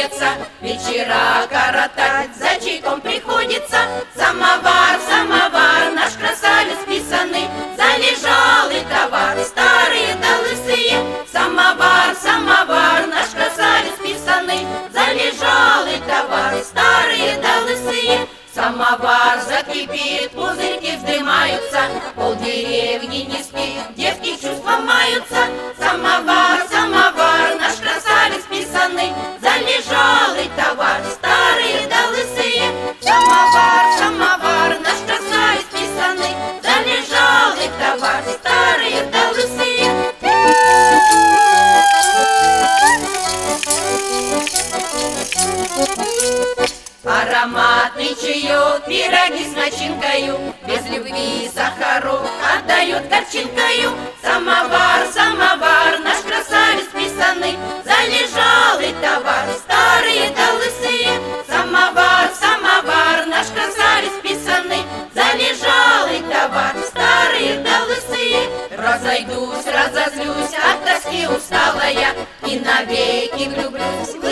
приходится, вечера коротать за чайком приходится. Самовар, самовар, наш красавец писаный, залежалый товар, старые да лысые. Самовар, самовар, наш красавец писаный, залежалый товар, старые да лысые. Самовар закипит, пузырьки вздымаются, полдеревни не спит, девки чувством маются. Самовар, самовар, наш красавец писаный, залежалый товар, старые да лысые. Самовар, самовар, наш красавец писаный, залежалый товар, старые да лысые. Ароматный чаек, пироги с начинкою, без любви и сахару отдают горчинкою. Самовар, самовар, наш красавец писаный, залежалый товар, старые да лысые. Самовар, самовар, наш красавец писаный, залежалый товар, старые да лысые. Разойдусь, разозлюсь, от тоски усталая, и навеки влюблюсь